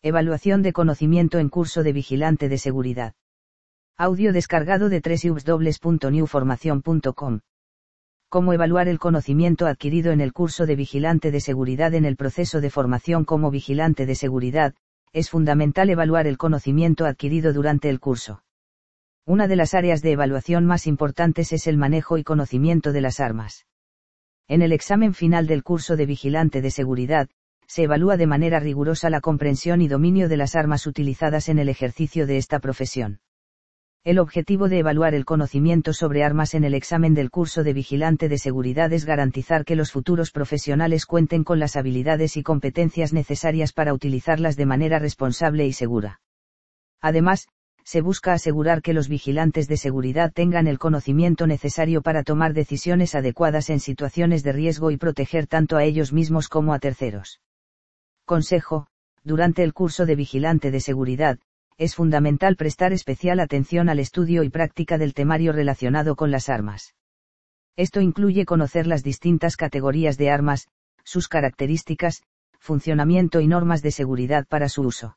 Evaluación de conocimiento en curso de vigilante de seguridad. Audio descargado de www.newformacion.com. Cómo evaluar el conocimiento adquirido en el curso de vigilante de seguridad. En el proceso de formación como vigilante de seguridad, es fundamental evaluar el conocimiento adquirido durante el curso. Una de las áreas de evaluación más importantes es el manejo y conocimiento de las armas. En el examen final del curso de vigilante de seguridad, se evalúa de manera rigurosa la comprensión y dominio de las armas utilizadas en el ejercicio de esta profesión. El objetivo de evaluar el conocimiento sobre armas en el examen del curso de vigilante de seguridad es garantizar que los futuros profesionales cuenten con las habilidades y competencias necesarias para utilizarlas de manera responsable y segura. Además, se busca asegurar que los vigilantes de seguridad tengan el conocimiento necesario para tomar decisiones adecuadas en situaciones de riesgo y proteger tanto a ellos mismos como a terceros. Consejo: durante el curso de vigilante de seguridad, es fundamental prestar especial atención al estudio y práctica del temario relacionado con las armas. Esto incluye conocer las distintas categorías de armas, sus características, funcionamiento y normas de seguridad para su uso.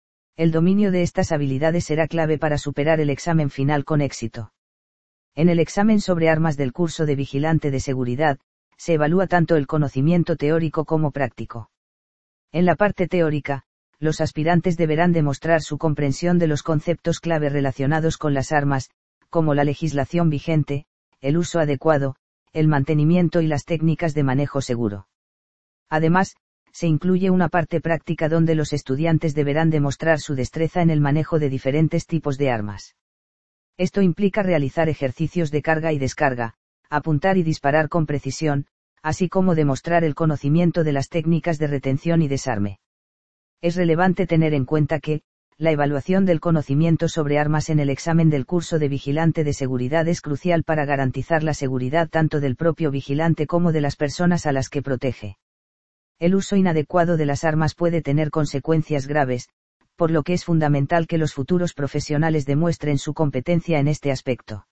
El dominio de estas habilidades será clave para superar el examen final con éxito. En el examen sobre armas del curso de vigilante de seguridad, se evalúa tanto el conocimiento teórico como práctico. En la parte teórica, los aspirantes deberán demostrar su comprensión de los conceptos clave relacionados con las armas, como la legislación vigente, el uso adecuado, el mantenimiento y las técnicas de manejo seguro. Además, se incluye una parte práctica donde los estudiantes deberán demostrar su destreza en el manejo de diferentes tipos de armas. Esto implica realizar ejercicios de carga y descarga, apuntar y disparar con precisión, así como demostrar el conocimiento de las técnicas de retención y desarme. Es relevante tener en cuenta que, la evaluación del conocimiento sobre armas en el examen del curso de vigilante de seguridad es crucial para garantizar la seguridad tanto del propio vigilante como de las personas a las que protege. El uso inadecuado de las armas puede tener consecuencias graves, por lo que es fundamental que los futuros profesionales demuestren su competencia en este aspecto.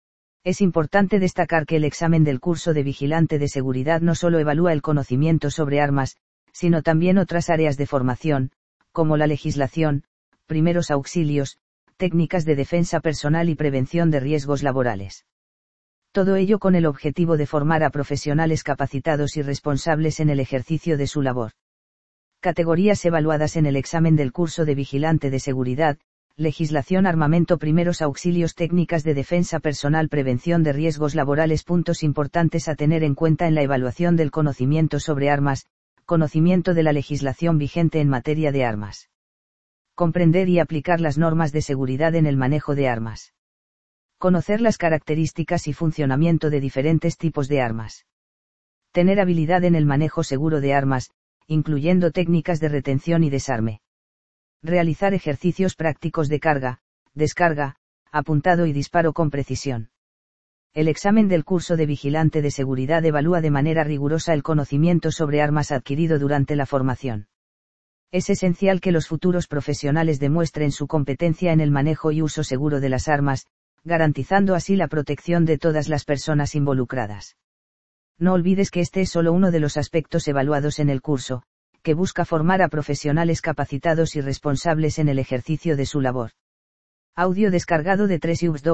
Es importante destacar que el examen del curso de vigilante de seguridad no solo evalúa el conocimiento sobre armas, sino también otras áreas de formación, como la legislación, primeros auxilios, técnicas de defensa personal y prevención de riesgos laborales. Todo ello con el objetivo de formar a profesionales capacitados y responsables en el ejercicio de su labor. Categorías evaluadas en el examen del curso de vigilante de seguridad: legislación, armamento, primeros auxilios, técnicas de defensa personal, prevención de riesgos laborales. Puntos importantes a tener en cuenta en la evaluación del conocimiento sobre armas: conocimiento de la legislación vigente en materia de armas. Comprender y aplicar las normas de seguridad en el manejo de armas. Conocer las características y funcionamiento de diferentes tipos de armas. Tener habilidad en el manejo seguro de armas, incluyendo técnicas de retención y desarme. Realizar ejercicios prácticos de carga, descarga, apuntado y disparo con precisión. El examen del curso de vigilante de seguridad evalúa de manera rigurosa el conocimiento sobre armas adquirido durante la formación. Es esencial que los futuros profesionales demuestren su competencia en el manejo y uso seguro de las armas, garantizando así la protección de todas las personas involucradas. No olvides que este es solo uno de los aspectos evaluados en el curso, que busca formar a profesionales capacitados y responsables en el ejercicio de su labor. Audio descargado de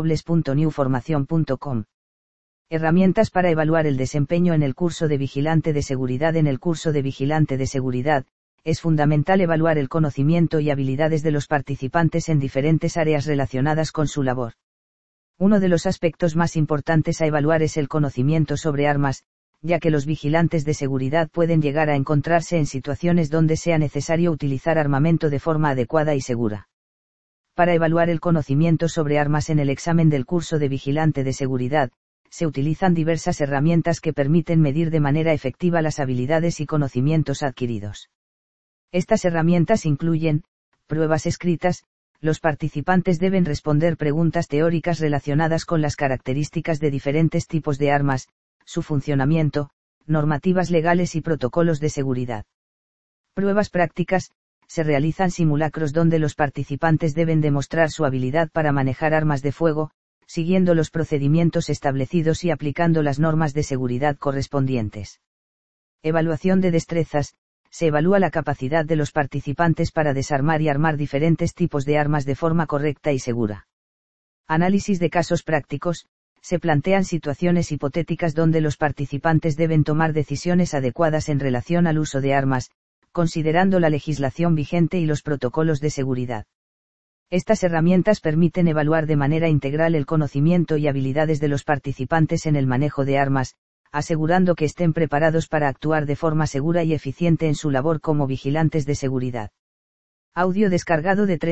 www.newformacion.com. Herramientas para evaluar el desempeño en el curso de vigilante de seguridad. En el curso de vigilante de seguridad, es fundamental evaluar el conocimiento y habilidades de los participantes en diferentes áreas relacionadas con su labor. Uno de los aspectos más importantes a evaluar es el conocimiento sobre armas, ya que los vigilantes de seguridad pueden llegar a encontrarse en situaciones donde sea necesario utilizar armamento de forma adecuada y segura. Para evaluar el conocimiento sobre armas en el examen del curso de vigilante de seguridad, se utilizan diversas herramientas que permiten medir de manera efectiva las habilidades y conocimientos adquiridos. Estas herramientas incluyen: pruebas escritas. Los participantes deben responder preguntas teóricas relacionadas con las características de diferentes tipos de armas, su funcionamiento, normativas legales y protocolos de seguridad. Pruebas prácticas: se realizan simulacros donde los participantes deben demostrar su habilidad para manejar armas de fuego, siguiendo los procedimientos establecidos y aplicando las normas de seguridad correspondientes. Evaluación de destrezas: se evalúa la capacidad de los participantes para desarmar y armar diferentes tipos de armas de forma correcta y segura. Análisis de casos prácticos. Se plantean situaciones hipotéticas donde los participantes deben tomar decisiones adecuadas en relación al uso de armas, considerando la legislación vigente y los protocolos de seguridad. Estas herramientas permiten evaluar de manera integral el conocimiento y habilidades de los participantes en el manejo de armas, asegurando que estén preparados para actuar de forma segura y eficiente en su labor como vigilantes de seguridad. Audio descargado de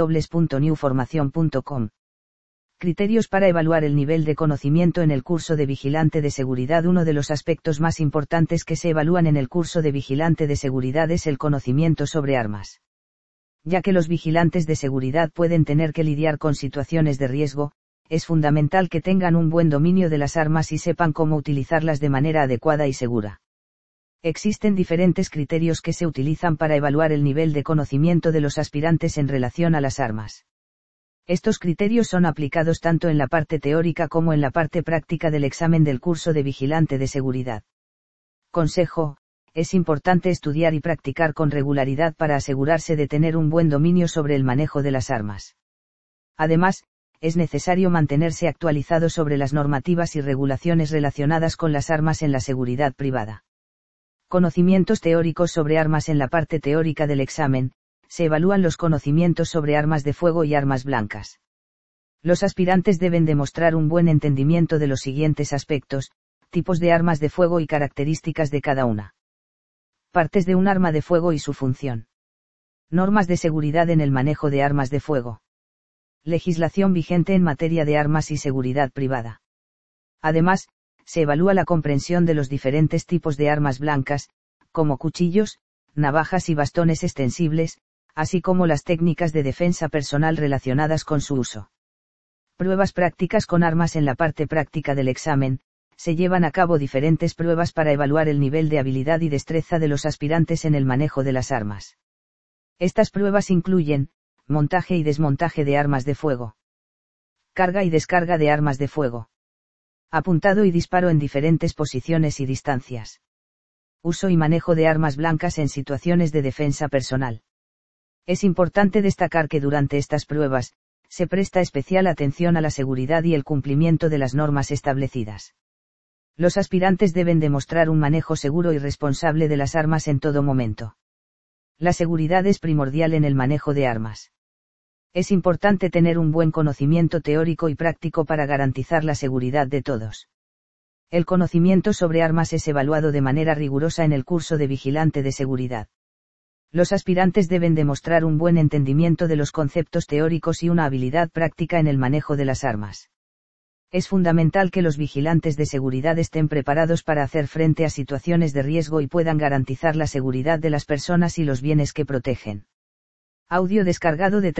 www.newformacion.com. Criterios para evaluar el nivel de conocimiento en el curso de vigilante de seguridad. Uno de los aspectos más importantes que se evalúan en el curso de vigilante de seguridad es el conocimiento sobre armas. Ya que los vigilantes de seguridad pueden tener que lidiar con situaciones de riesgo, es fundamental que tengan un buen dominio de las armas y sepan cómo utilizarlas de manera adecuada y segura. Existen diferentes criterios que se utilizan para evaluar el nivel de conocimiento de los aspirantes en relación a las armas. Estos criterios son aplicados tanto en la parte teórica como en la parte práctica del examen del curso de vigilante de seguridad. Consejo: es importante estudiar y practicar con regularidad para asegurarse de tener un buen dominio sobre el manejo de las armas. Además, es necesario mantenerse actualizado sobre las normativas y regulaciones relacionadas con las armas en la seguridad privada. Conocimientos teóricos sobre armas. En la parte teórica del examen, se evalúan los conocimientos sobre armas de fuego y armas blancas. Los aspirantes deben demostrar un buen entendimiento de los siguientes aspectos: tipos de armas de fuego y características de cada una. Partes de un arma de fuego y su función. Normas de seguridad en el manejo de armas de fuego. Legislación vigente en materia de armas y seguridad privada. Además, se evalúa la comprensión de los diferentes tipos de armas blancas, como cuchillos, navajas y bastones extensibles, así como las técnicas de defensa personal relacionadas con su uso. Pruebas prácticas con armas. En la parte práctica del examen, se llevan a cabo diferentes pruebas para evaluar el nivel de habilidad y destreza de los aspirantes en el manejo de las armas. Estas pruebas incluyen: montaje y desmontaje de armas de fuego, carga y descarga de armas de fuego, apuntado y disparo en diferentes posiciones y distancias, uso y manejo de armas blancas en situaciones de defensa personal. Es importante destacar que durante estas pruebas, se presta especial atención a la seguridad y el cumplimiento de las normas establecidas. Los aspirantes deben demostrar un manejo seguro y responsable de las armas en todo momento. La seguridad es primordial en el manejo de armas. Es importante tener un buen conocimiento teórico y práctico para garantizar la seguridad de todos. El conocimiento sobre armas es evaluado de manera rigurosa en el curso de vigilante de seguridad. Los aspirantes deben demostrar un buen entendimiento de los conceptos teóricos y una habilidad práctica en el manejo de las armas. Es fundamental que los vigilantes de seguridad estén preparados para hacer frente a situaciones de riesgo y puedan garantizar la seguridad de las personas y los bienes que protegen. Audio descargado de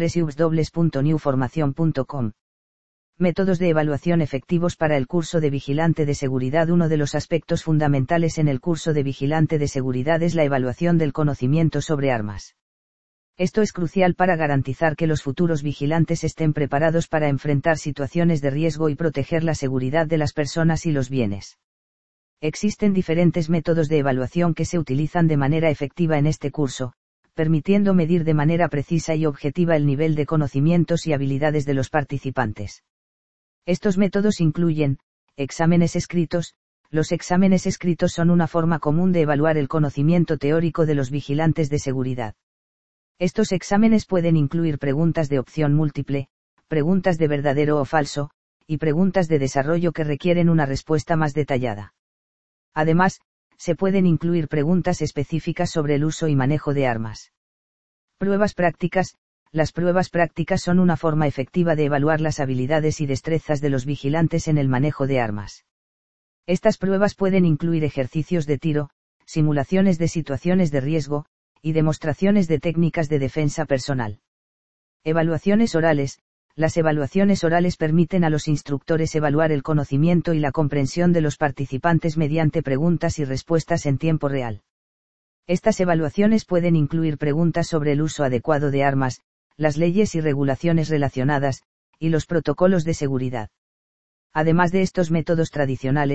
www.newformacion.com. Métodos de evaluación efectivos para el curso de vigilante de seguridad. Uno de los aspectos fundamentales en el curso de vigilante de seguridad es la evaluación del conocimiento sobre armas. Esto es crucial para garantizar que los futuros vigilantes estén preparados para enfrentar situaciones de riesgo y proteger la seguridad de las personas y los bienes. Existen diferentes métodos de evaluación que se utilizan de manera efectiva en este curso, permitiendo medir de manera precisa y objetiva el nivel de conocimientos y habilidades de los participantes. Estos métodos incluyen: exámenes escritos. Los exámenes escritos son una forma común de evaluar el conocimiento teórico de los vigilantes de seguridad. Estos exámenes pueden incluir preguntas de opción múltiple, preguntas de verdadero o falso, y preguntas de desarrollo que requieren una respuesta más detallada. Además, se pueden incluir preguntas específicas sobre el uso y manejo de armas. Pruebas prácticas. Las pruebas prácticas son una forma efectiva de evaluar las habilidades y destrezas de los vigilantes en el manejo de armas. Estas pruebas pueden incluir ejercicios de tiro, simulaciones de situaciones de riesgo, y demostraciones de técnicas de defensa personal. Evaluaciones orales. Las evaluaciones orales permiten a los instructores evaluar el conocimiento y la comprensión de los participantes mediante preguntas y respuestas en tiempo real. Estas evaluaciones pueden incluir preguntas sobre el uso adecuado de armas, las leyes y regulaciones relacionadas, y los protocolos de seguridad. Además de estos métodos tradicionales,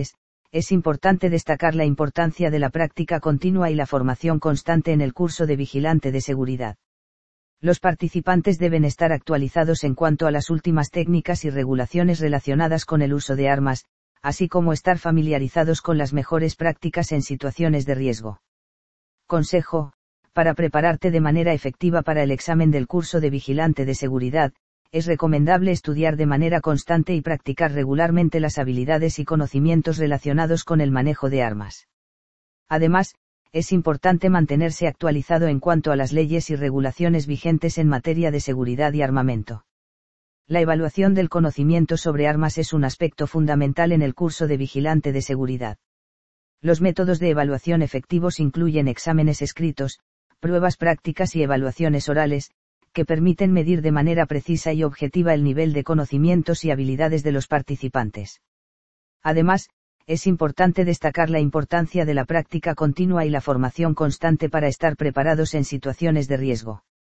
Es importante destacar la importancia de la práctica continua y la formación constante en el curso de vigilante de seguridad. Los participantes deben estar actualizados en cuanto a las últimas técnicas y regulaciones relacionadas con el uso de armas, así como estar familiarizados con las mejores prácticas en situaciones de riesgo. Consejo: para prepararte de manera efectiva para el examen del curso de vigilante de seguridad, es recomendable estudiar de manera constante y practicar regularmente las habilidades y conocimientos relacionados con el manejo de armas. Además, es importante mantenerse actualizado en cuanto a las leyes y regulaciones vigentes en materia de seguridad y armamento. La evaluación del conocimiento sobre armas es un aspecto fundamental en el curso de vigilante de seguridad. Los métodos de evaluación efectivos incluyen exámenes escritos, pruebas prácticas y evaluaciones orales, que permiten medir de manera precisa y objetiva el nivel de conocimientos y habilidades de los participantes. Además, es importante destacar la importancia de la práctica continua y la formación constante para estar preparados en situaciones de riesgo.